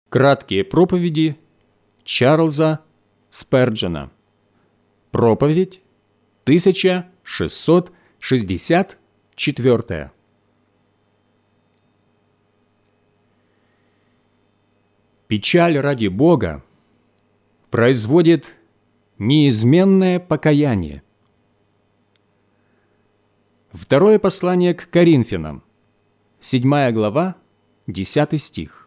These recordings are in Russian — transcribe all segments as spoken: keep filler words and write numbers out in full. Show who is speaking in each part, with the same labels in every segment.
Speaker 1: Краткие проповеди Чарльза Сперджена. Проповедь тысяча шестьсот шестьдесят четвёртая. Печаль ради Бога производит неизменное покаяние. Второе послание к Коринфянам, седьмая глава, десятый стих.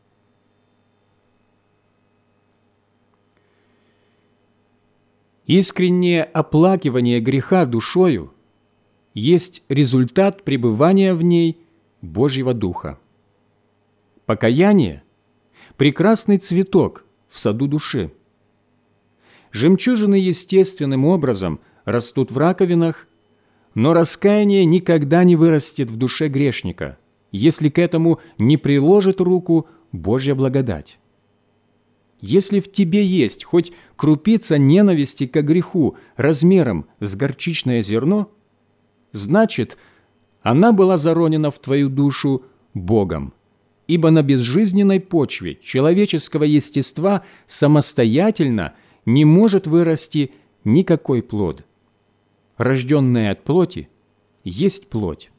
Speaker 1: Искреннее оплакивание греха душою есть результат пребывания в ней Божьего Духа. Покаяние – прекрасный цветок в саду души. Жемчужины естественным образом растут в раковинах, но раскаяние никогда не вырастет в душе грешника, если к этому не приложит руку Божья благодать. Если в тебе есть хоть крупица ненависти к греху размером с горчичное зерно, значит, она была заронена в твою душу Богом, ибо на безжизненной почве человеческого естества самостоятельно не может вырасти никакой плод. Рожденное от плоти есть плоть.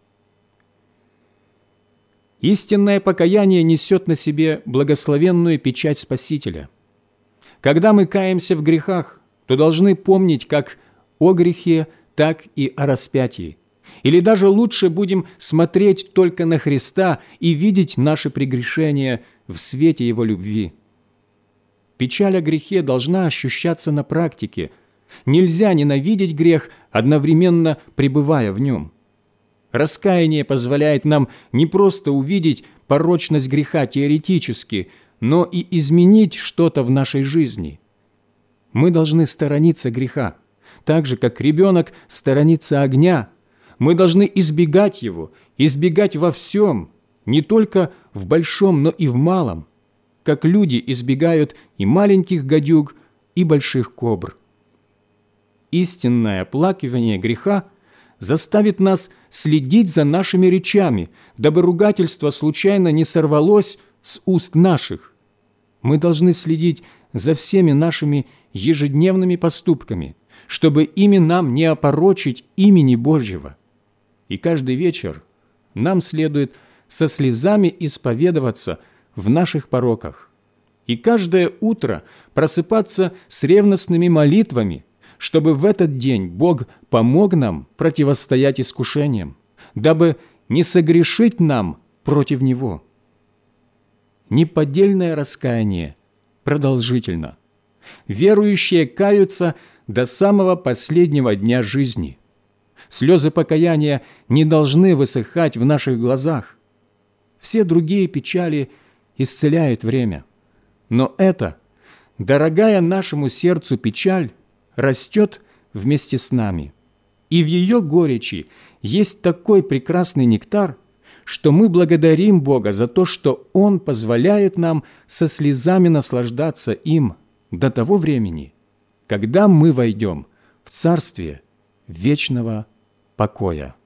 Speaker 1: Истинное покаяние несет на себе благословенную печать Спасителя. Когда мы каемся в грехах, то должны помнить как о грехе, так и о распятии. Или даже лучше будем смотреть только на Христа и видеть наши прегрешения в свете Его любви. Печаль о грехе должна ощущаться на практике. Нельзя ненавидеть грех, одновременно пребывая в нем. Раскаяние позволяет нам не просто увидеть порочность греха теоретически, но и изменить что-то в нашей жизни. Мы должны сторониться греха, так же, как ребенок сторонится огня. Мы должны избегать его, избегать во всем, не только в большом, но и в малом, как люди избегают и маленьких гадюк, и больших кобр. Истинное оплакивание греха заставит нас следить за нашими речами, дабы ругательство случайно не сорвалось с уст наших. Мы должны следить за всеми нашими ежедневными поступками, чтобы ими нам не опорочить имени Божьего. И каждый вечер нам следует со слезами исповедоваться в наших пороках, и каждое утро просыпаться с ревностными молитвами, чтобы в этот день Бог помог нам противостоять искушениям, дабы не согрешить нам против Него. Неподдельное раскаяние продолжительно. Верующие каются до самого последнего дня жизни. Слезы покаяния не должны высыхать в наших глазах. Все другие печали исцеляет время. Но эта, дорогая нашему сердцу печаль, растет вместе с нами. И в ее горечи есть такой прекрасный нектар, что мы благодарим Бога за то, что Он позволяет нам со слезами наслаждаться им до того времени, когда мы войдем в царствие вечного покоя.